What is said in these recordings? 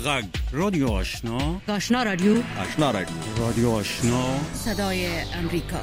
غږ رادیو آشنا، آشنا رادیو، آشنا رادیو آشنا، صدای امریکا.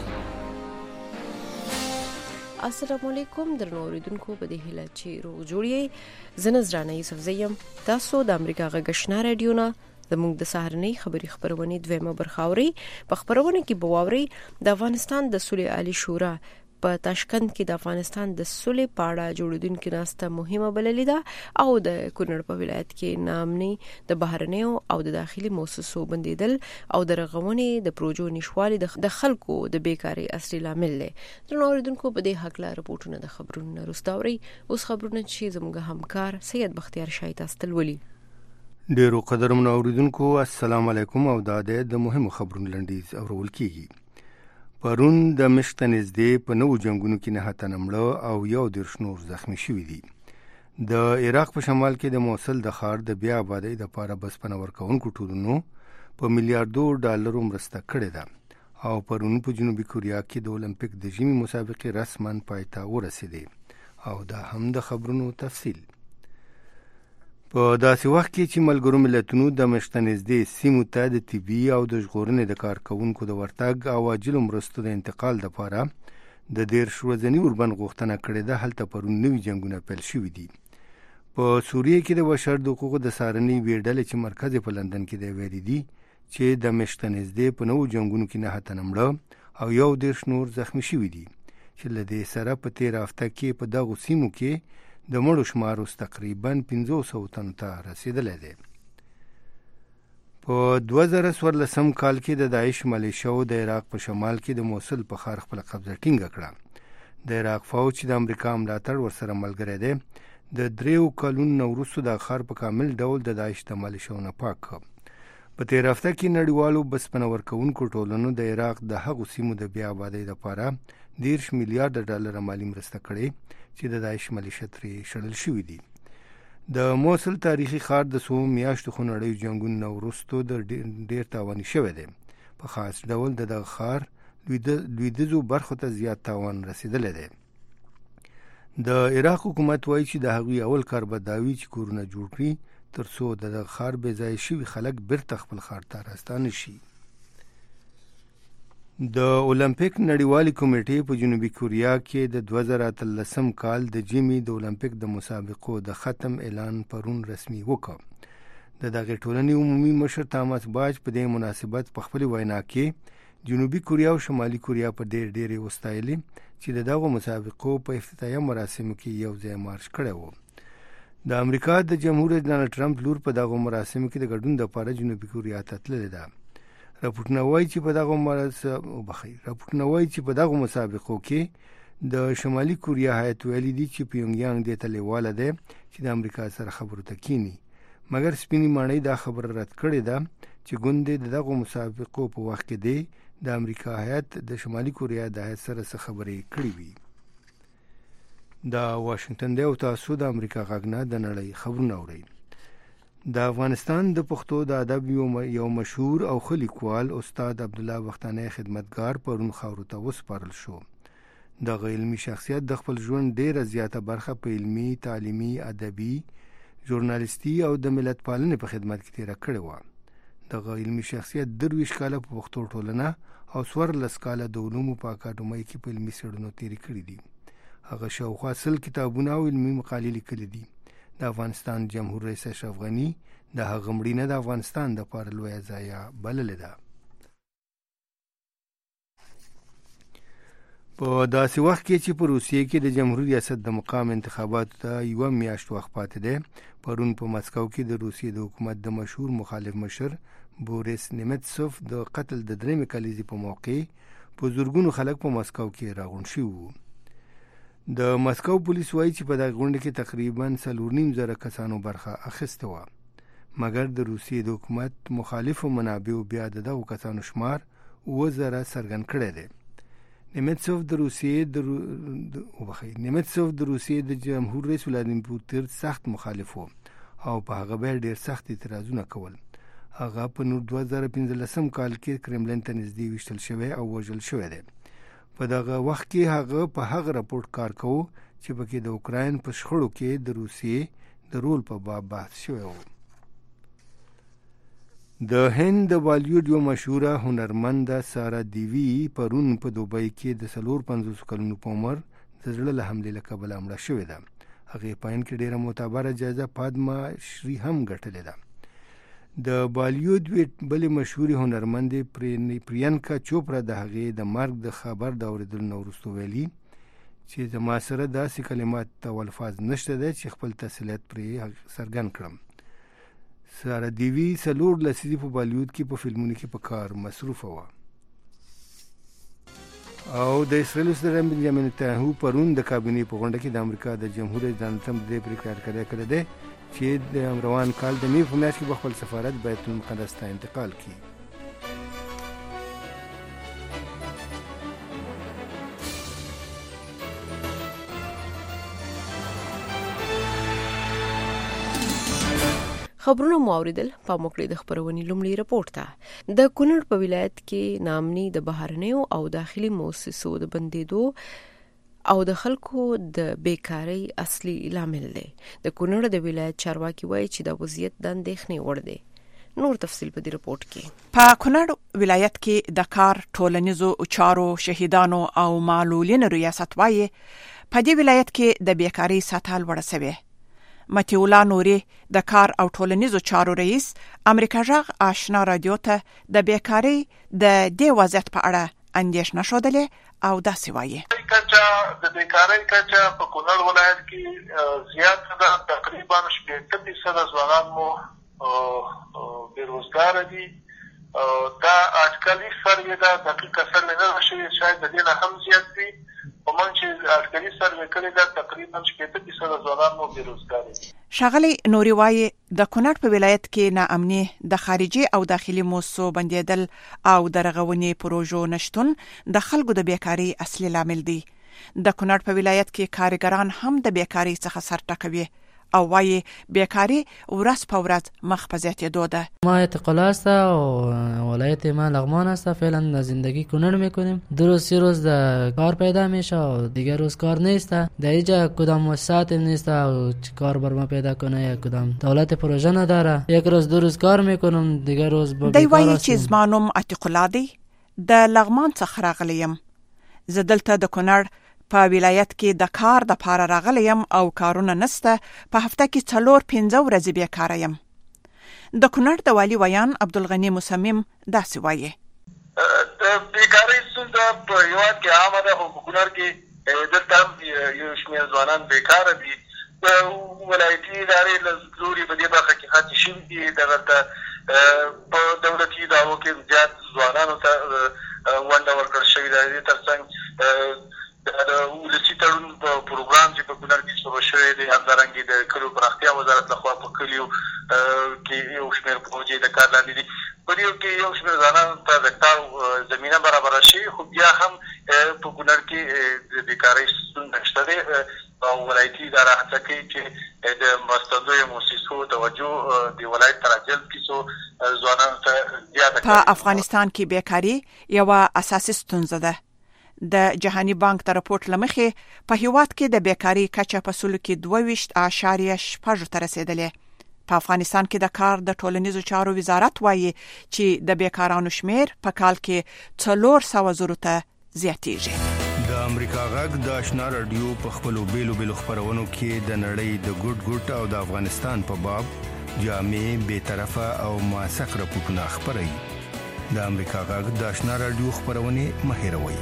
السلام علیکم درنو اوریدونکو، په دې هیله چې روغ جوړی. زه نذرانه یوسف زیم. تاسو د امریکا غږ آشنا رادیو نه زموږ د سهارنۍ خبرونه دویمه برخه اوري. په خبرونه کې بواوري د افغانستان د صلح عالی شورا په تاشکند کې د افغانستان د صلح پاړه جوړیدونکو ناسته مهمه بللې ده او د کونړ په ولایت کې نامني د بهرنیو او د داخلي موسسو بندیدل او د رغونې د پروژو نشوالي د خلکو د بیکاری اصلي لامل دی. درنو اوریدونکو، په دې حق لا رپورټونه د خبرونو وروستاوري. اوس خبرونه چې زموږ همکار سید بختیار شایت استلولي. ډیرو قدرمنو اوریدونکو، السلام علیکم. او د مهمو خبرونو لنډیز اورول کیږي. پرون د مشت نږدې په نو جنگونو کې نه هتنه مړه او یو درش نور زخمی شوی دي. د عراق په شمال کې د موصل د ښار د بیا آبادی د پاره بسپنه ورکوونکو ټولنو په میلیارډو ډالرو مرسته کړې ده او پرون په جنوبي کوریا کې د اولمپیک د ژمي مسابقې رسماً پای ته ورسېدې. او دا هم د خبرونو تفصیل. په داسې وخت کې چې ملګرو ملتونو د مشتنزدې سیمو ته د طبي او د ژغورنې د کارکونکو د ورتګ او عاجلو مرستو د انتقال لپاره د 13 ورځني اوربند غوښتنه کړې ده، هلته پرون نوي جنګونه پیل شوي دي. په سوریه کې د بشر د حقوقو د څارنې یوې ډلې چې مرکز په لندن کې دی ویلي دي چې د مشتنزدې په نوو جنګونو کې 9 تنه مړه او یو 13 نور زخمی شوي دي چې له دې سره په 13 هفته کې په دغو سیمو کې د مړو شمار اوس تقریباً 500 تنو ته رسیدلی دی. په 2014 کال کې د داعش ملیشیاو د عراق په شمال کې د موصل په ښار خپله قبضه ټینګه کړه. د عراق فوج چې د امریکا ملاتړ ورسره ملګری دی، د 3 کلونو نه وروسته د ښار په کامل ډول د داعش د ملیشیاو نه پاک کړ. په 13 هفته کې نړیوالو بسپنه ورکوونکو ټولنو د عراق د هغو سیمو د بیا آبادۍ لپاره 10 میلیارډ ډالر مالي مرسته کړې چې د داعش ملیشه ترې شړل شوي دي. د موصل تاریخي ښار د 100 میاشتو خونړیو جنګونو نه وروسته د ډېر تاواني شوی دی. په خاص ډول د دغه ښار لویدیځو برخو ته زیات تاوان رسېدلی دی. د عراق حکومت وایي چې د هغوی اول کار به دا وي چې کورونه جوړ کړي تر څو د دغه ښار بې ځایه شوي خلک بیرته خپل ښار ته راستانه شي. د اولمپیک نړیوالې کمیټې په جنوبي کوریا کې د 2013 کال د ژمي د اولمپیک د مسابقو د ختم اعلان پرون رسمي وکړ. د دغې ټولنې عمومي مشر تاماس باج په دې مناسبت په خپلې وینا کې جنوبي کوریا او شمالي کوریا په ډېرې وستایلې چې د دغو مسابقو په افتتاحیه مراسمو کې یو ځای مارش کړی و. د امریکا د جمهور رئیس ډانلډ ټرمپ لور په دغو مراسمو کې د ګډون لپاره جنوبي کوریا ته تللې ده. راپورټونه وایي چې په دغو مسابقو کې د شمالي کوریا هیات ویلي دي چې پیونګیانګ دې ته لیواله دی چې د امریکا سره خبرو ته کینی، مګر سپینې ماڼۍ دا خبره رد کړې ده چې ګوندې د دغو مسابقو په وخت کې دی د امریکا هیات د شمالي کوریا د هیات سره څه خبرې کړې وي. دا واشنگټن دی او تاسو د امریکا غږ نه د نړۍ خبرونه اورئ. د افغانستان د پښتو د ادب یو مشهور او ښه لیکوال استاد عبدالله بختانی خدمتګار پرون خاورو ته وسپارل شو. دغه علمي شخصیت د خپل ژوند ډېره زیاته برخه په علمي، تعلیمي، ادبي، ژورنالیستي او د ملت پالنې په خدمت کې تېره کړې وه. دغه علمي شخصیت 23 کاله په پښتو ټولنه او 14 کاله د علومو په اکاډمۍ کې په علمي څېړنو تېرې کړي دي. هغه شاوخوا 100 کتابونه او علمي مقالې لیکلي دي. د افغانستان جمهور رئیس اشرف غني د هغه مړینه د افغانستان لپاره لویه ضایعه بللې ده. په داسې وخت کې چې په روسیې کې د جمهوریت ریاست د مقام انتخاباتو ته 1 میاشت وخت پاتې دی، پرون په مسکو کې د روسیې د حکومت د مشهور مخالف مشر بوریس نیمتسوف د قتل د 3 کلیزې په موقع په زرګونو خلک په مسکو کې راغونډ شوي وو. د مسکو پولیس وایي چې په دغه غونډه کې تقریباً 4.5 کسانو برخه اخیسته وه، مګر د روسیې د حکومت مخالفو منابعو بیا د دغو کسانو شمار 7,000 څرګند کړی دی. نیمتسوف د روسیې د جمهور رئیس ولادیمیر پوتین سخت مخالف و او په هغه به ډېر سخت اعتراضونه کول. هغه په 2015 کال کې کرملین ته نږدې ویشتل شوی او وژل شوی دی. په دغه وخت کې هغه په هغه راپورټ کار کوو چې پکې د اوکراین په شخړو کې د روسیې د رول په باب بحث شوی و. د هند د بالیوډ یو مشهوره هنرمنده سارا دیوی پرون په دوبۍ کې د 54 کلونو په عمر د زړه له حملې له کبله مړه شوې ده. هغې په هند کې ډېره معتبره جایزه پادما شری هم ګټلې ده. د بالیوډ بلې مشهورې هنرمندې پرینکا چوپړا د هغې د مرګ د خبر د اورېدلو نه وروسته ویلي چې زما سره داسې کلمات او الفاظ نشته دی چې خپل تسلیت پرې څرګند کړم. سارا دیوی 4 لسیزې په بالیوډ کې په فلمونو کې په کار مصروفه وه. او د اسرائیل صدر بنجامین نتنیاهو پرون د کابینې په غونډه کې د امریکا د جمهور رئیس ډانلډ ټرمپ د پریکړه کړې ده چې د روان کال د مې په میاشت کې خپل سفارت بیت المقدس ته انتقال کړي. خبرونه مو اوریدل. په موکړې د خبرونې لومړی رپورت ته د کونړ په ولایت کې نامني د بهرنیو او داخلي مؤسسو د بندیدو او د خلکو د بیکاری اصلي لامل دی. د کونړ د ولایت چارواکي وایي چې د وضعیت د اندېښنې وړ دی. نور تفصیل په دې رپورت کې. په کونړ ولایت کې د کار ټولنیزو چارو شهیدانو او معلولینو ریاست وایي په دې ولایت کې د بیکاری سطح لوړه شوې. متیولا نوري د کار او ټولنیزو چارو رئیس امریکا جغ آشنا رادیو ته د بیکاری د دې وضعیت په اړه اندېښنه ښودلې او داسې وایي. د بیکاری کچه په کونړ ولایت کې زیات ده. تقریبا 80% ځوانان مو بیروزګار دي. دا اټکلي سروې ده، دقیق سروې نه شوی، شاید د دې نه هم زیات وي. په من چې اټکلي سروې کړې ده تقریبا 80% ځوانان مو بیروزګار دي. ښاغلی نوري وایي د کونړ په ولایت کې ناامني د خارجي او داخلي مؤسسو بندیدل او د رغونې پروژو نشتون د خلکو د بیکاری اصلي لامل دی. د کونړ په ولایت کې کارګران هم د بیکاری څخه سر ټکوي او وایي بیکاری ورځ په ورځ مخ په زیاتېدو ده. ما اعتقال است و ولایت ما لغمان است. فعلا زندگی کنر میکنیم. دو روز سه روز کار پیدا میشه و دیگر روز کار نیست. در اینجا کدام مؤسسات نیست و کار بر ما پیدا کنه یا کدام دولت پروژه نداره. یک روز دو روز کار میکنم دیگر روز با بیکار. دی وایي چې زما نوم اعتقال دی. د لغمان څخه راغلی یم. زه دلته د کونړ په ولایت کې د کار د پاره راغلی یم او کارونه نسته. په هفته کې 4-5 ورځې بیکاره یم. د کونړ د والي ویان عبدالغني مصمم داسې وایي. د بیکارۍ ستونزه په هېواد کې عامه ده، خو په کونړ کې دلته هم یو شمېر ځوانان بیکاره دي. د ولایتي ادارې له لوري په دې برخه کې هڅې شوي دي. دغلته په دولتي ادارو کې زیات ځوانانو ته ونډه ورکړل شوې ده. دې تر څنګ د ولسي تړون پروګرام چې په کونړ کې شروع شوی دی، همدارنګې د کلیو پراختیا وزارت لخوا په کلیو کې یو شمېر پروژې د کار لاندې دي. په دې کې یو شمېر ځوانانو ته د کار زمینه برابره شوې، خو بیا هم په کونړ کې د بیکارۍ ستونزه شته دی او ولایتي اداره هڅه کوي چې د مرستندویو مؤسسو توجه د ولایت ته راجلب کړي څو ځوانانو ته زیاته کړي. په افغانستان کې بیکاري یوه اساسي ستونزه ده. د جهاني بانک تر راپورټ لمخې په هیواد کې د بیکاری کچه په سلو کې 22.6 ته رسیدلې. په افغانستان کې د کار د ټولنیزو چارو وزارت وایي چې د بیکارانو شمیر په کال کې 400,000 ته زیاتېږي. د امریکا غږ د آشنا رادیو په خپلو بیلو خبرونو کې د نړۍ د ګډ او د افغانستان په باب جامع، بی‌طرفه او موثق راپورټونه خپروي. د امریکا غږ د آشنا رادیو خبرونه مه هېروئ.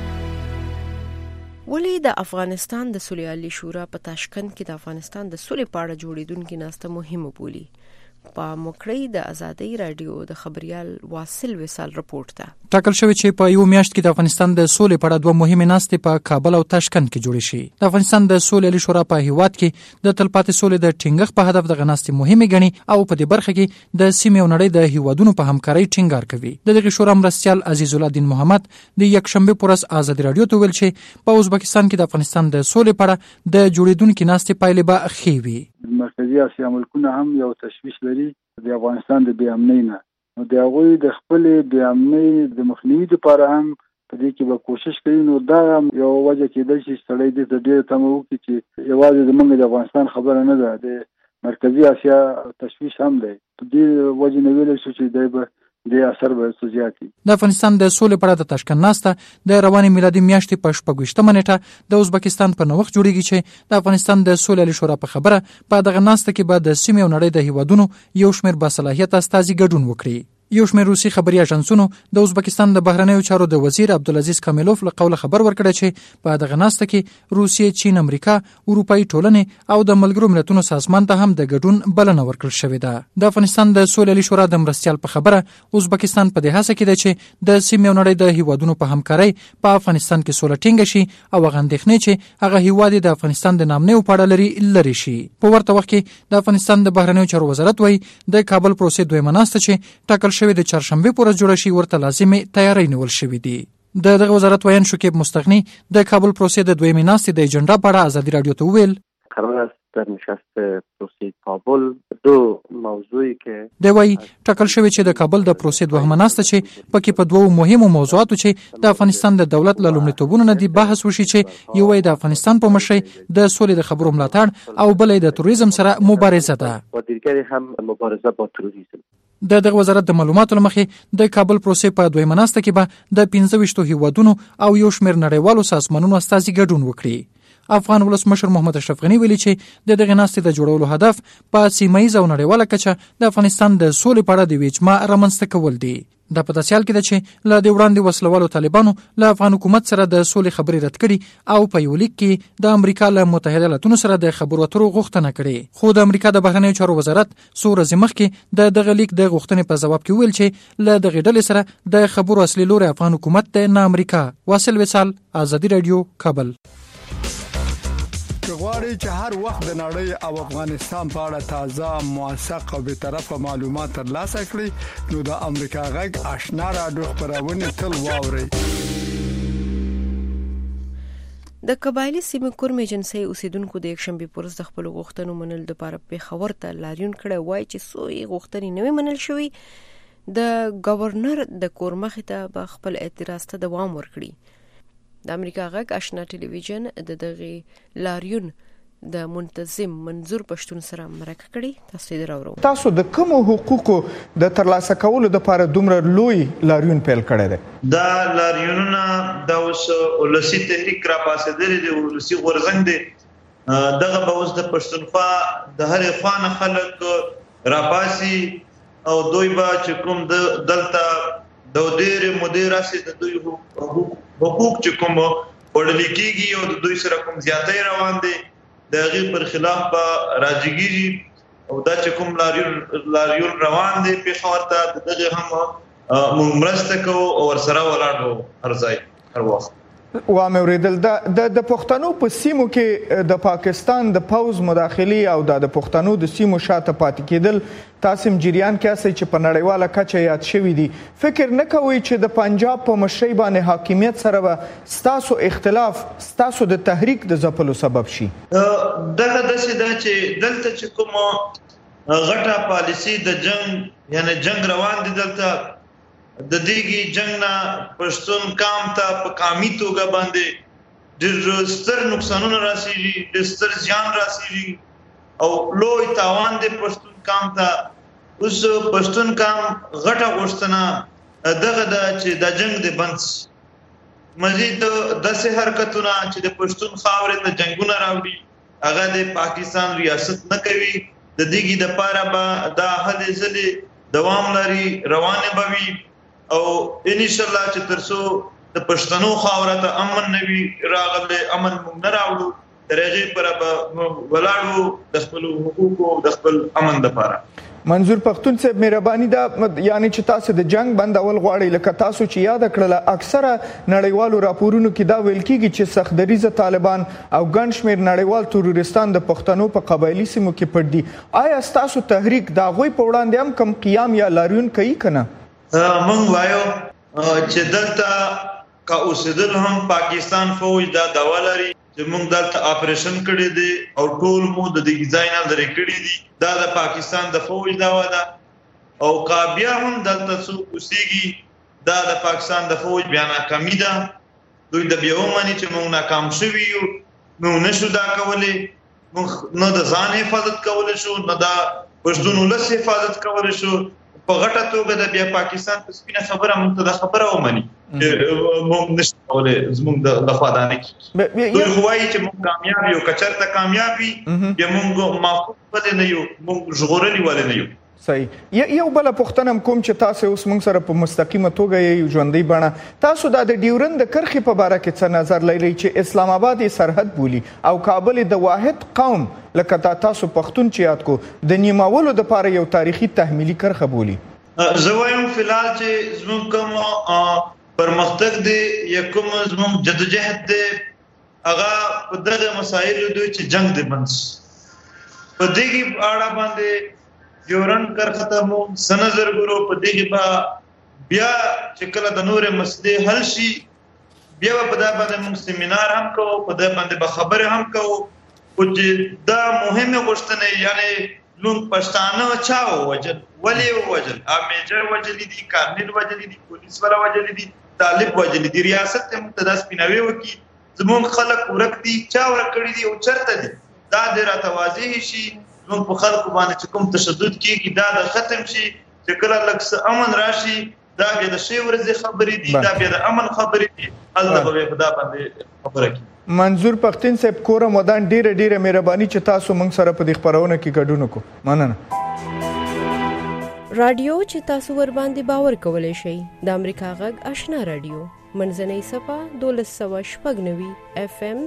ولی د افغانستان د صلحي شورا په تاشکند کې د افغانستان د صلح په اړه جوړیدونکې ناسته مهمه بولي. په موکړې د ازادي رادیو د خبريال واصل وصال رپورت ته ټاکل شوی چې په یو میاشت کې د افغانستان د سولې په اړه دوه مهمې ناستې په کابل او تاشکند کې جوړې شي. د افغانستان د سولې شورا په هیواد کې د تلپاتې سولې د ټینګښت په هدف د غناستې مهمه غني او په دې برخه کې د سیمې او نړۍ د هیوادونو په همکارۍ ټینګار کوي. د دغه شورا مرستيال عزیز الله الدین محمد د یک شنبه پورس ازادي رادیو ته ویل چې په ازبکستان کې د افغانستان د سولې په اړه د جوړیدونکو ناستې پایلې به ښې وي. مرکزی اسیا ملکونه هم یو تشویش لري د افغانستان د بې امنۍ نه، نو د هغوی د خپل بې امنۍ د مخنیوي لپاره هم په دې کې به کوشش کوي. نو دا یو وجه کېدای شي سړی دې ته ډېره تمه وکړي چې یوازې زموږ د افغانستان خبره نه ده، د مرکزی اسیا تشویش هم دی. په دې وجه نه ویل شو چې دی به د اثر به زیاتی. د افغانستان د سولې په اړه د تاشکند ناسته د رواني میلادي میاشتې په 26مه نیټه د ازبکستان په نوښت جوړیږي چې د افغانستان د سولې عالی شورا په خبره په دغه ناسته کې به د سیمې او نړۍ د هیوادونو یو شمېر باصلاحیت استازي ګډون وکړي. یو شمېر روسي خبري اژانسونو د ازبکستان د بهرنیو چارو د وزیر عبدالعزیز کامیلوف له قوله خبر ورکړی چې په دغه ناسته کې روسیې، چین، امریکا، اروپایي ټولنې او د ملګرو ملتونو سازمان ته هم د ګډون بلنه ورکړل شوې ده. د افغانستان د سولې عالی شورا د مرستیال په خبره ازبکستان په دې هڅه کې ده چې د سیمې او نړۍ د هیوادونو په همکارۍ په افغانستان کې سوله ټینګه شي او هغه اندېښنې چې هغه هیواد د افغانستان د نامنیو په اړه لري شي. په ورته وخت کې د افغانستان د بهرنیو چارو وزارت وایي د کابل پروسې دویمه ناسته چې ټاکل شوې د چهارشنبه پورې جوړ شي ورته لازمي تیاری نیول شوې دي. دغه وزارت وایي شکیب مستغنی د کابل پروسې د دویمه ناستې د اجنډا په اړه ازادي رادیو ته ویل قرار است در نشست پروسه کابل دو موضوعی که دی وایي ټاکل شوی چې د کابل د پروسې دویمه ناسته چې پکې په دوو مهمو موضوعاتو چې د افغانستان د دولت له لومړیتوبونو نه دی بحث وشي چې یو د افغانستان په مشرۍ د سولې د خبرو ملاتړ او بل د تروریزم سره مبارزه ده. و دیگری هم مبارزه با تروریسم. دغه وزارت د معلوماتو لمخې د کابل پروسې په دویمه ناسته کې به د 15 هیوادونو او یو شمېر نړیوالو سازمانونو استازي ګډون وکړي. افغان ولسمشر محمد اشرف غنی ویلي چې د دغه ناستې د جوړولو هدف په سیمایي او نړیواله کچه د افغانستان د سولې په اړه د اجماع رامنځته کول دي. دا په داسې حال کې ده چې له دې وړاندې وسلوالو طالبانو له افغان حکومت سره د سولې خبرې رد کړي او په یو لیک کې د امریکا له متحده ایالاتونو سره د خبرو اترو غوښتنه کړې. خو د امریکا د بهرنیو چارو وزارت څو ورځې مخکې د دغه لیک د غوښتنې په ځواب کې ویل چې له دغه ډلې سره د خبرو اصلي لوري افغان حکومت دی نه امریکا. واصل وصال، ازادي رادیو، کابل. غواړئ چې هر وخت د نړۍ او افغانستان په اړه تازه، موثق او بیطرفه معلومات ترلاسه کړئ نو د امریکا غږ آشنا رادیو خبرونه تل واورئ. د قبایلی سیمې کورم ایجنسي اوسیدونکو د یکشنبه پورز د خپل غوښتنو منل لپاره پیښور ته لاریون کړی وای چې سوی غوښتنې نوې منل شوې. د گورنر د کورمخ ته په خپل اعتراض ته دوام ورکړي. د امریکا غږ آشنا ټلویزیون د دغه لاریون د منتظم منظور پښتون سره مرکه کړي. تاسو یې راوړو. تاسو د کوم حقوقو د ترلاسه کولو لپاره دومره لوی لاریون پیل کړی دی؟ دا لاریونونه د اوس ولسی تحریک را پاسېدل دي، ولسی غورځنګ دي. دغه به اوس د پښتونخوا د هر افغان خلک را پاسي او دوی به چې کوم د دلته د ډېر مدیر اسي د دوی حقوق چې کوم وړل کېږي او د دوی سره کوم زیاتې روان دي د غیر پر خلاف به راځيږي او دا چې کوم لاریون روان دي په خاطر دغه هم مرسته کوو او ورسره ولاړو هر ځای هر وخت. و امریدل د پښتنو په سیمو کې د پاکستان د پوز مداخلي او د پښتنو د سیمو شاته پاتې کېدل تاسو جریان کې اسې چې په نړیواله کچه یاد شوی دي. فکر نه کوئ چې د پنجاب په مشرۍ باندې حاکمیت سره به ستاسو اختلاف ستاسو د تحریک د ځپلو سبب شي؟ دغه داسې ده چې دلته چې کوم غټه پالیسي د جنگ یعنی جنگ روان دي دلته د دېږي جنگ نه پښتون قام ته په قامي توګه باندې ډېر ستر نقصانونه راسي، ډېر ستر زیان راسي او لوی تاوان دی پښتون قام ته. اوس پښتون قام غټه غوښتنه دغه د چې د جنگ د بند مزید داسې حرکتونه چې د پښتون خاورې ته جنگونه راوړي هغه د پاکستان ریاست نه کوي. د دېږي د پاره به دا هلې ځلې دوام لري، روانه به وي او ان شاء الله چې ترسو د پښتنو خاوره ته امن نوي راغله، امن موږ نه راوړو درېږي پر ولاړو د خپل حقوقو د خپل امن لپاره. منظور پښتون صاحب مهرباني دا یعنی چې تاسو د جنگ بندول غواړئ، لکه تاسو چې یاد کړل اکثره نړیوالو راپورونو کې دا ویل کیږي چې سختدریزه طالبان او ګڼ شمېر نړیوال تروریستان د پښتنو په قبایلی سیمو کې پټ دي. آیا تاسو تحریک دا غوي په وړاندې هم کم قیام یا لاریون کوي کنه؟ مونږ وایو چې دلته کا اوسېدل هم پاکستان فوج دا دوا لري چې مونږ دلته اپریشن کړی دی او ټول مو د دې ځای نه لري کړی دي. دا د پاکستان د فوج دوا ده او کابیا هم دلته څو اوسېږي دا د پاکستان د فوج بیا ناکامي ده. دوی د بیا ومني چې مونږ ناکام شوي یو، مونږ نشو دا کولی، موږ نه د ځان حفاظت کولای شو، نه د وجدون ولس حفاظت کولای شو. په غټه توګه د بیا پاکستان په سپینه خبره موږ ته د خبره ومني موږ نشو کولای زموږ د خدانه کې دوی غواړي چې موږ کامیاب یو، کچرته کامیاب وي بیا موږ معفوف ولې نه یو، موږ ژغورلي ولې نه یو. صحیح. یو بل پوښتنه کوم چې تاسو اوس موږ سره په مستقیمه توګه یې ژوندۍ بڼه تاسو د ډیورند د کرښې په باره کې څه نظر لرئ چې اسلام آباد یې سرحد بولي او کابل د واحد قوم لکه تاسو پښتون چې یاد کو د نیمولو د لپاره یو تاریخي تحمیلي کرښه بولي؟ زه وایم فلحال چې زموږ کوم پرمختګ دی یا کوم زموږ جدوجهد دی هغه په دغه مسایلو دوی چې جنگ دی بند په دې اړه باندې ډیورند کرښه ته مو سنظر ګورو په دې کې بیا چې کله د نورې مسلې حل شي بیا په دا باندې موږ سیمینار هم کوو، په دا باندې به خبرې هم کوو او چې دا مهمه غوښتنه یعنی لون پښتانه چا وجل ولې وجل میجر وجل دي، کارنل وجل دي، پولیس والا وجل دي، طالب وجل دي، ریاست ته مقتدس پیناوي وکي زموږ خلک ورک دي، چا ورک کړی دي او چرته دي دا د راتوازی شي موږ په خلکو باندې چې کوم تشدد کیږي دا د ختم شي، چې کله لکه امن راشي دا بیا د شی ورځې خبرې دي، دا بیا د امن خبرې دي، هلته به په دا باندې خبره کوي. منظور پښتين صاحب کورم ودان ډیره مهرباني چې تاسو موږ سره په دې خبرونه کې ګډون وکړو. مننه. رادیو چې تاسو ور باندې باور کولای شئ د امریکا غږ آشنا رادیو منځنۍ صفه 1290 FM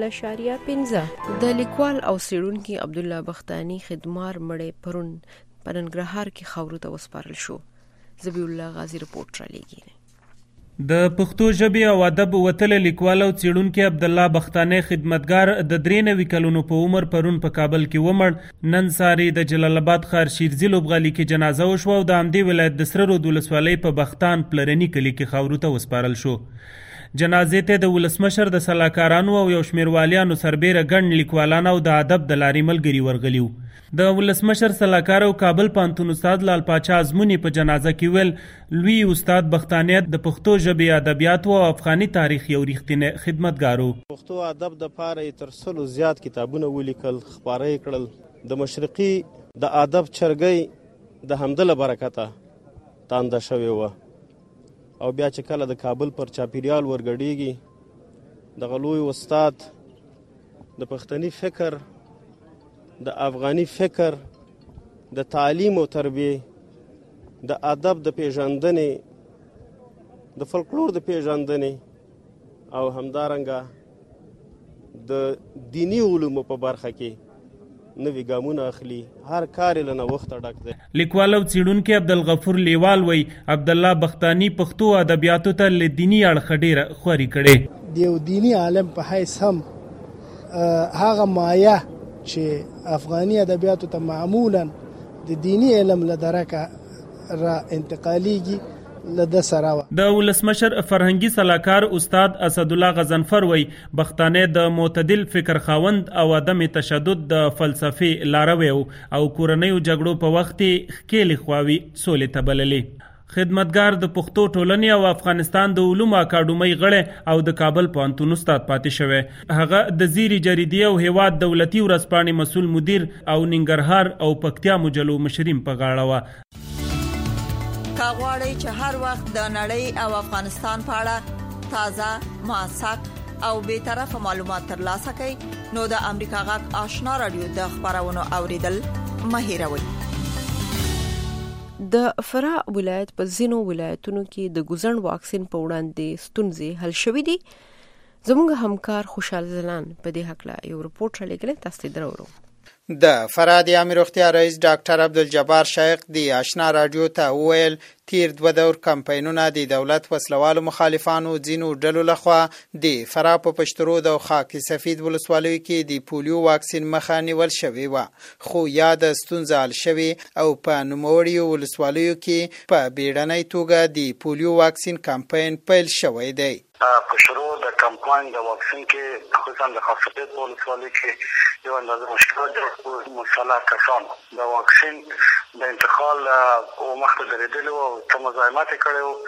0.15 د لیکوال او څېړونکي عبد الله بختاني خدمار مړې پرون په ننګرهار کې خاورو ته وسپارل شو. زبی الله غازی رپورټ را لېږي. د پښتو ژبې او ادب وتل لیکوال او څېړونکی عبد الله بختاني خدمتګار د 93 کلونو په عمر پرون په کابل کې ومړ. نن ساري د جلال آباد ښار شیرزي لوبغالي کې جنازه وشوه او د همدې ولایت د سره رود ولسوالۍ په بختان پلرني کلي کې خاورو ته وسپارل شو. جنازې ته د ولسمشر د سلاکارانو او یو شمېر والیانو سربیره ګڼ لیکوالان او د ادب د لارې ملګري ورغلي وو. د ولسمشر سلاکار او کابل پوهنتون استاد لال پاچا ازمونی په جنازه کې ویل لوی استاد بختاني د پښتو ژبې ادبیاتو او افغاني تاریخ یو ریښتینی خدمتګار و. پښتو ادب د پاره تر 100 زیات کتابونه ولیکل، خپاره کړل. د مشرقي د ادب چرګۍ د حمدله برکته تانده شوی و او بیا چې کله د کابل پر چاپیریال ورګډیږي د غلوی استاد د پښتني فکر د افغاني فکر د تعلیم او تربیه د ادب د پیژندنې د فولکلور د پیژندنې او همدارنګه د دینی علومو په برخه کې نوی ګامونه اخلي. هر کار له نوښت ډک دی. لیکوال او څېړونکی عبدالغفور لیوال وی عبد الله بختاني پښتو ادبیاتو ته له دینی اړخ ډیره خوري کړي. د یو دینی عالم په حیث هم هغه مایه چې افغاني ادبیاتو ته معمولا د دینی علم له درکه را انتقالیږي له سره. د ولسمشر فرهنګي سلاکار استاد اسد الله غزنفر وی بختاني د معتدل فکر خاوند او عدم تشدد د فلسفي لاروي او کورنیو جګړو په وخت کې خېل خواوي سولې ته بللې. خدمتګار د پښتو ټولنې او افغانستان د علومو اکاډمۍ غړی او د کابل پوهنتون استاد پاتې شوی. هغه د زیری جریدې او هیواد دولتي ورځپاڼې مسؤل مدیر او ننګرهار او پکتیا مجلو مشریم په غاړه و. کاغوري چې هر وخت د نړۍ او افغانستان په اړه تازه موثق او به طرفه معلومات ترلاسه کړئ نو د امریکا غږ آشنا رادیو د خبرونو اوریدل مه هېروئ. د فراه ولایت په ځینو ولایتونو کې د ګوزن واکسین په وړاندې ستونزې حل شوې دي. زموږ همکار خوشحال زلان په دې حق یو رپورټ رالیږلی، تاسو ته درورو. د فراه د عامه روغتیا رئیس ډاکټر عبدالجبار شیخ د آشنا رادیو ته وویل تیر 2 دور کمپاینونه د دولت وسلوالو مخالفانو ځینو ډلو لخوا د فراه په پشترود او خاک سفید ولسوالیو کې د پولیو واکسین مخه نیول شوې وه، خو یاد ستونزه حل شوې او په نوموړیو ولسوالیو کې په بیړنۍ توګه د پولیو واکسین کمپاین پیل شوی دی. په شروع د کمپاین د واکسین کې خصوصا د خاک سفید ولسوالۍ کې یو اندازه مشکلات مسلح کسان د واکسین د انتقال او مخته درېدلو او څه مزاحمت کړي چې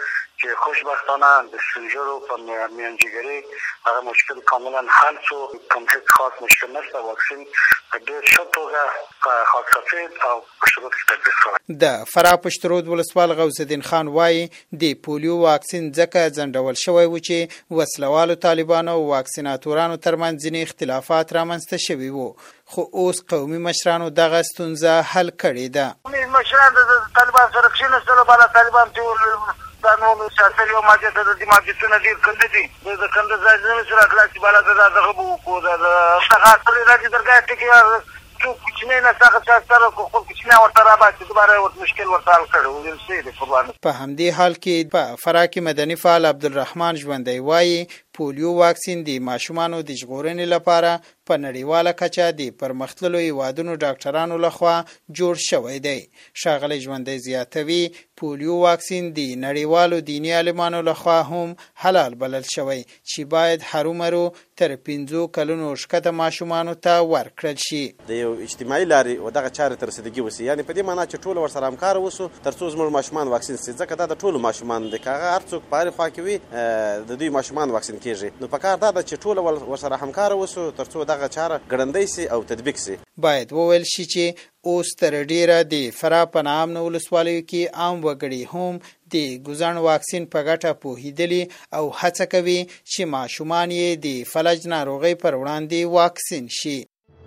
چې خوشبختانه د سپینږیرو په میانجیګرۍ هغه مشکل کاملا حل شو. کوم هیڅ خاص مشکل نشته. واکسین په ډېر ښه توګه خاص او پشترود کې تطبیق شوی. د فراه پشترود ولسوال غوث الدین خان وایي د پولیو واکسین ځکه ځنډول شوی و چې وسلوالو طالبانو او واکسیناتورانو ترمنځ ځینې اختلافات رامنځته شوي وو، خو اوس قومي مشرانو دغه ستونزه حل کړې ده. مشران د طالبان سره کښېنستلو، بالا طالبان چې دا نو سیاسي یو ماجه د دې ماجتونه ډېر کنده دي. د کنده ځای نه سره خلاص بالا دغه بو کو د هغه سره راځي درګه ټکی څو کوچنی نه څنګه سره خو کوچنی ورته راځي دوباره ورته مشکل ورته حل کړو. ولې دې قربان په همدې حال کې په فراه کې مدني فعال عبدالرحمن ژوندی وایي پولیو واکسین د ماشومانو د ژغورنې لپاره په نړیواله کچه د پرمختللو هیوادونو ډاکټرانو لخوا جوړ شوی دی. ښاغلی ژوندی زیاتوي پولیو واکسین د نړیوالو دیني عالمانو لخوا هم حلال بلل شوی چې باید هرومرو تر 5 کلونو ښکته ماشومانو ته ورکړل شي. د یو اجتماعي لارې و دغه چارې ته رسیدګي وسي، یعنې په دې معنا چې ټول ورسره همکار وسو تر څو زموږ ماشومان واکسین شي، ځکه دا د ټولو ماشومان دی. که هغه هر څوک په هرې خوا کې وي د دوی ماشومان واکسین کیږي، نو پکار دا ده چې ټول ورسره همکار وسو تر څو دغه چاره ګړندۍ سي او تطبیق سي. باید وویل شي چې اوس تر ډیره د فراه په نامه ولسوالیو کې عام وګړي هم د ګوزن واکسین په ګټه پوهیدلي او هڅه کوي چې ماشومان یې د فلج ناروغۍ پر وړاندې واکسین شي.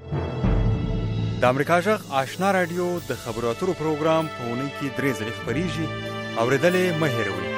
د امریکا غږ آشنا رادیو د خبرو اترو پروګرام په اونۍ کې 3 ځله خپریږي. اورېدلې مه هېروئ.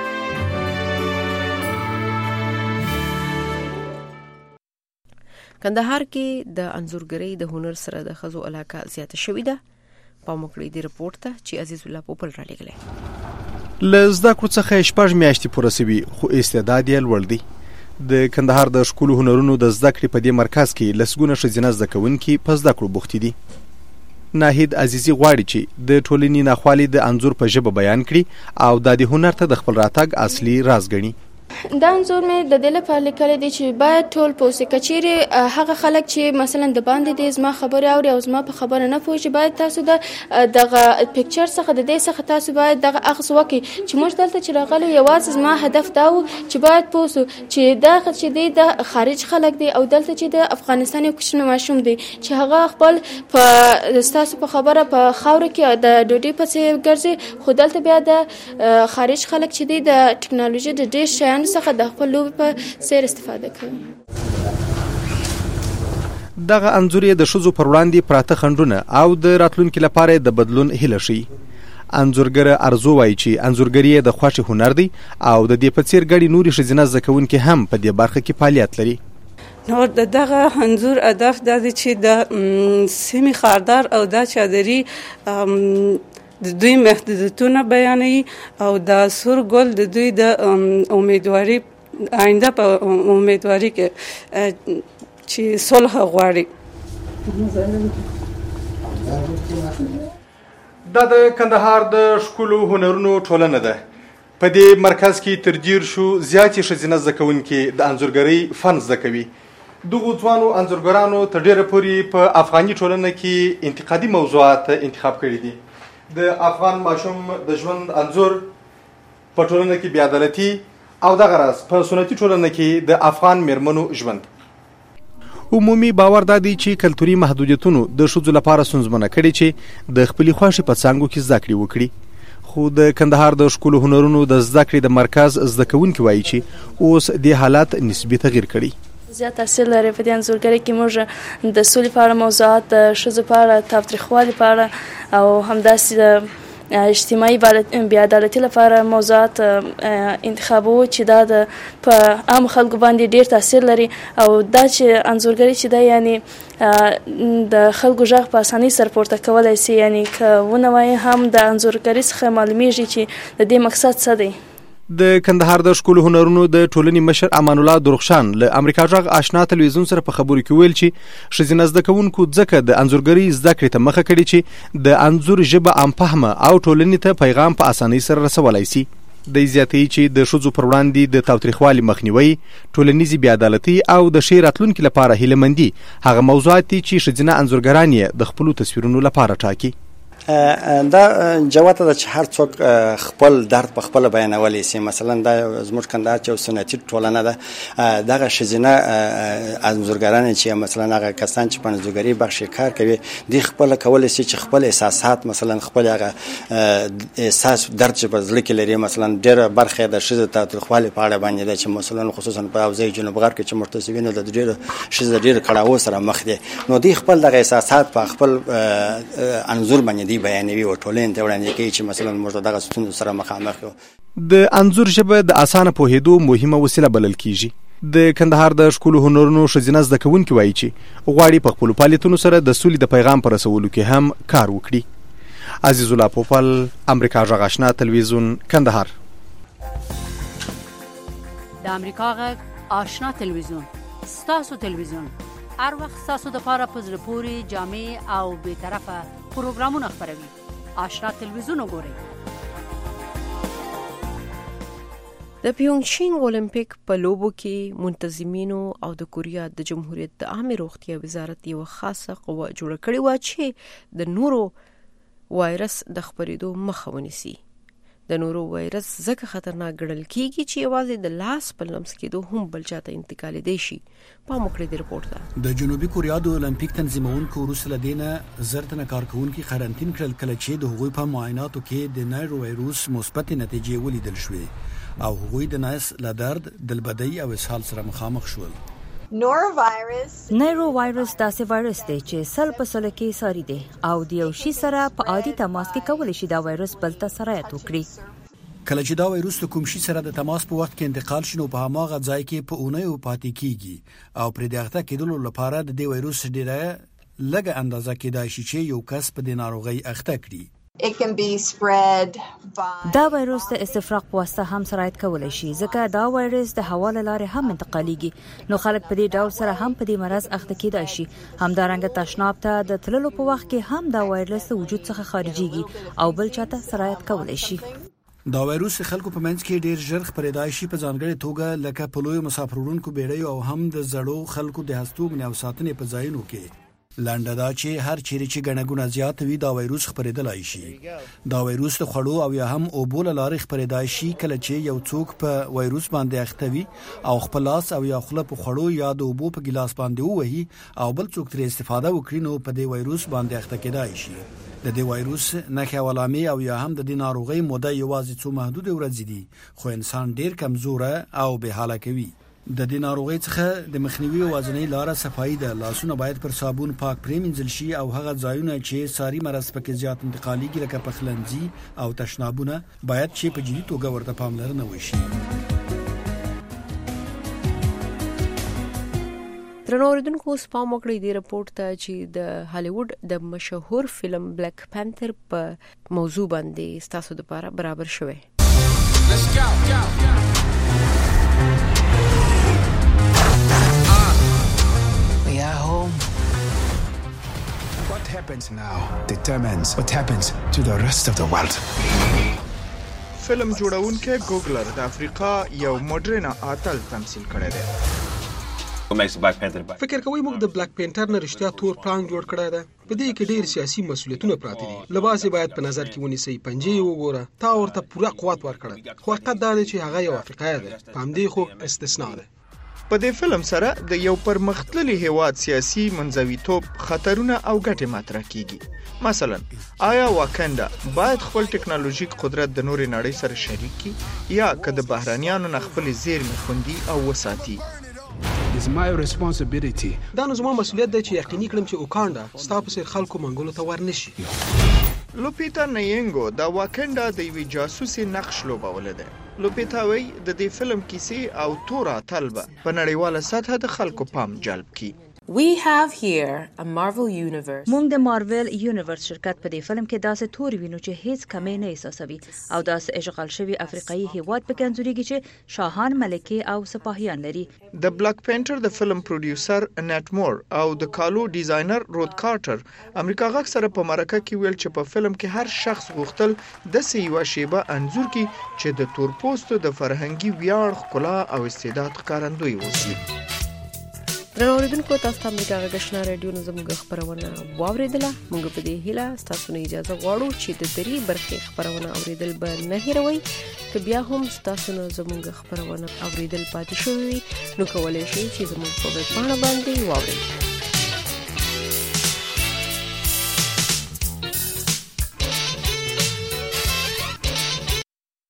کندهار کې د انځورګرۍ د هنر سره د ښځو علاقه زیاته شوې ده. پام وکړئ دې رپورټ ته چې عزیز الله پوپل را لېږلی. له زده کړو څخه 6 میاشتې پوره سوي، خو استعداد یې لوړ دی. د کندهار د ښکلو هنرونو د زده کړې په دې مرکز کې لسګونه ښځینه زده کوونکي په زده کړو بوختې دي. ناهید عزیزي غواړي چې د ټولنې ناخوالې د انځور په ژبه بیان کړي او د دې هنر ته د خپل راتګ اصلي راز ګڼي. دا انځور مې د دې لپاره لیکلی دی چې باید ټول پوه سي. که چیرې هغه خلک چې مثلا د باندې دی زما خبرې اوري او زما په خبره نه پوهېږي، باید تاسو دغه پکچر څخه د دې څخه تاسو باید دغه اخذ وکړئ چې موږ دلته چې راغلو یوازې زما هدف دا و چې باید پوه سو چې دا چې دی د خارج خلک دی او دلته چې د افغانستان یو کوچنی ماشوم دی چې هغه خپل په ستاسو په خبره په خاوره کې د ډوډۍ پسې ګرځي، خو دلته بیا د خارج خلک چې دی د ټکنالوژي د ډېر شیانو څخه د خپل لوبې په څیر استفاده کوي. دغه انځور یې د ښځو پر وړاندې پراته خنډونه او د راتلونکي لپاره د بدلون هیله ښیي. انځورګره ارزو وایي چې انځورګري د خوښې هنر دی او د دې په څیر ګڼې نورې ښځینه زده کوونکي هم په دې برخه کې فعالیت لري. نو دغه انځور هدف دا دی چې د سیمې خاردار او د چادري د دوی محدودیتونه بیانوي او د سور ګل د دوی د امیدواري آینده په امیدواري کې چې صلح غواړي. دا د کندهار د ښکلو هنرونو ټولنه ده. په دې مرکز کې تر 10 زیاتې ښځینه زده کوونکي د انځورګرۍ فن زده کوي. دغو ځوانو انځورګرانو تر ډېره پورې په افغاني ټولنه کې انتقادي موضوعات انتخاب کړي دي. د افغان ماشوم د ژوند انځور په ټولنه کې بېعدالتي او دغه راز په سنتي ټولنه کې د افغان میرمنو ژوند. عمومي باور دا دی چې کلتوري محدودیتونو د ښځو لپاره ستونزمنه کړې چې د خپلې خوښې په څانګو کې زده کړې وکړي. خو د کندهار د ښکلو هنرونو د زده کړې د مرکز زده کوونکي وایي چې اوس دې حالات نسبي تغییر کړي. زیات تاثیر لري په دې انځورګرۍ کې. موږ د سولې په اړه موضوعات، د ښځو په اړه، تاوتریخوالي په اړه او همداسې د اجتماعي بېعدالتي لپاره موضوعات انتخابوو چې دا په عامو خلکو باندې ډېر تاثیر لري او دا چې انځورګرۍ چې دا یعنې د خلکو غږ په اسانۍ سره پورته کولی سي، یعنې که ونه وایي هم د انځورګرۍ څخه معلومیږي چې د دې مقصد څه دی. د کندهار د ښکلو هنرونو د ټولنې مشر امان الله درخشان له امریکا غږ آشنا تلویزیون سره په خبرو کې ویل چې ښځینه زده کوونکو ځکه د انځورګرۍ زده کړې ته مخه کړې چې د انځور ژبه عام فهمه او ټولنې ته پیغام په اسانۍ سره رسولی سي. د زیاتوي چې د ښځو پر وړاندې د تاوتریخوالي مخنیوي، ټولنیزې بېعدالتي او د ښې راتلونکي لپاره هیلهمندي هغه موضوعات دي چې ښځینه انځورګران یې د خپلو تصویرونو لپاره ټاکي. دا جواته د هر څوک خپل درد په خپل بیانولې سي. مثلا دا زموږ کندهار چې سنتي ټولنه ده دغه شزینه انځورګران چې مثلا هغه کسان چې په انځورګري بخش کار کوي د خپل کول سي چې خپل احساسات مثلا خپل هغه احساس درد چې په ځل کې لري مثلا ډېر برخه د شزه تاریخوالي په اړه باندې چې مثلا خصوصا په اوځي جنوب غرب کې چې مرتسبینو د ډېر شزه ډېر کړهو سره مخ دي نو د خپل دغه احساسات په خپل انځور باندې دی بیانوي او ټولین ته وړاندې کوي چې مثلا موږ دغه ستونزو سره مخامخ یو. د انځور ژبه د اسانه پوهېدو مهمه وسیله بلل کیږي. د کندهار د شکول هنرونو ښځینه زده کوونکي وایي چې غواړي په خپل فعالیتونو سره د سولې د پیغام پر رسولو کې هم کار وکړي. عزیز الله پوپل، امریکا غږ آشنا تلویزیون، کندهار. د امریکا غږ آشنا تلویزیون ستاسو تلویزیون هر وخت ستاسو د پاره په زړه پورې جامع او به طرفه پروګرامونه خپروي. آشنا تلویزیون وګورئ. د پیونګچینګ اولمپیک په لوبو کې منتظمینو او د کوریا د جمهوریت د عامه روغتیا وزارت یو خاصه قوه جوړه کړې و چې د نورو وایرس د خپرېدو مخه ونیسي. د نورو وایرس ځکه خطرناک ګڼل کیږي چې یوازې د لاس په لمس کېدو هم بل چاته انتقالېدی شي. پام وکړئ د رپورټ ته. د جنوبي کوریا د اولمپیک تنظیمونکو وروسته له دې نه زر تنه کارکوونکي قرنطین کړل کله چې د هغوی په معایناتو کې د نایرو وایروس مثبت نتیجې ولیدل شوې او هغوی د ناس له درد، دلبدۍ او اسهال سره مخامخ شول. نایرو وایروس داسې وایروس دی چې سل په سل کې ساري دی او د یو شي سره په عادي تماس کې کولی شي دا وایروس بل ته سرایت وکړي. کله چې دا وایروس د کوم شي سره د تماس په وخت کې انتقال شي نو په هماغه ځای کې په اونیو پاتې کیږي او پر دې اخته کېدلو لپاره د دې وایروس ډیره لږه اندازه کېدای شي چې یو کس په دې ناروغي اخته کړي. دا وایروس د استفراق په واسطه هم سرایت کولی شي ځکه دا وایروس د هوا له لارې هم انتقالیږي نو خلک په دې ډول سره هم په دې مرض اخته کېدای شي. همدارنګه تشناب ته د تللو په وخت کې هم دا وایروس د وجود څخه خارجيږي او بل چاته سرایت کولی شي. دا وایروس خلکو په منځ کې ډیر ژر خپرېدای شي په ځانګړې توګه لکه په لویو مسافرونکو بیړیو او هم د زړو خلکو د هستوګنې او ساتنې په ځایونو کې. لنډه دا چې هر چیرې چې ګڼه ګوڼه زیات وي دا وایروس خپرېدلای شي. دا وایروس د خوړو او یا هم اوبو له لارې خپرېدای شي کله چې یو څوک په وایروس باندې اخته وي او خپل لاس او یا خوله په خوړو یا د اوبو په ګیلاس باندې ووهي او بل څوک ترې استفاده وکړي نو په دې وایروس باندې اخته کېدای شي. د دې وایروس نښې او علامې او یا هم د دې ناروغۍ موده یوازې څو محدودې ورځې دي خو انسان ډیر کمزوره او بې حاله کوي. د دې ناروغۍ څخه د مخنیوي وازنۍ لاره صفایي ده. لاسونه باید پر صابون پاک پرېمنځل شي او هغه ځایونه چې ساري مرض پکې زیات انتقالېږي لکه پخلنځي او تشنابونه باید چې په جدي توګه ورته پاملرنه وشي. درنو اوریدونکو سپام وکړئ د رپورټ ته چې د هالیوډ د مشهور فلم بلیک پانتر په موضوع باندې ستاسو لپاره برابر شوی. What happens now determines what happens to the rest of the world. فلم جوړونکی ګوګلر د افریقا یو مډرن اتل تمثيل کړی دی. فکر کوي موږ د بلیک پینټر نه رښتیا تور پلان جوړ کړی دی. په دې کې ډېر سیاسي مسولیتونه پراته دي. لباس باید په نظر کې ونیسئ، پنجې وګوره، تا ورته پوره قوت ورکړه. خو حقیقت دا دی چې هغه یو افریقایی دی. په همدې خو استثناء ده. په دې فلم سره د یو پرمختللي هیواد سیاسي منځویتوب خطرونه او ګټې مطرح کیږي. مثلا آیا واکنډا باید خپل ټکنالوژیک قدرت د نورې نړۍ سره شریک کړي یا که د بهرانیانو نه خپل زیرمې خوندي او وساتي؟ دا نو زما مسؤلیت دی چې یقیني کړم چې اوکانډا ستا په څیر خلکو منګولو ته ورنشي. لوپیتا نیینګو د واکنډا د یوې جاسوسي نقش لوبولی دی. لوپیتا وایي د دې فلم کیسې او تور اتل به په نړیواله سطحه د خلکو پام جلب کړي. We have here a Marvel universe. مونږ د مارول یونیورس شرکت په دې فلم کې داسې تور وینو چې هیڅ کمی نه احساسوي او داسې اشغال شوی افریقایي هیواد په کنځوريږي چې شاهان، ملکې او سپاهیان لري. د بلیک پینټر د فلم پروډیوسر نیټ مور او د کالو ډیزاینر رود کارټر امریکا غږ سره په مرکه کې ویل چې په فلم کې هر شخص غوښتل د یوه شیبه انځور کړي چې د تور پوستو د فرهنګي ویاړ، ښکلا او استعداد ښکارندوی اوسي. درنو اوریدونکو تاسو ته امریکا غږ آشنا رادیو نه زموږ خبرونه واوریدله. موږ په دې هیله تاسو نه اجازه غواړو چې د درې برخې خبرونه اوریدل به نه هیروئ. که بیا هم تاسو نه زموږ خبرونه اوریدل پاتې شوي نو کولای شئ چې زموږ په ویب پاڼه باندې واورئ.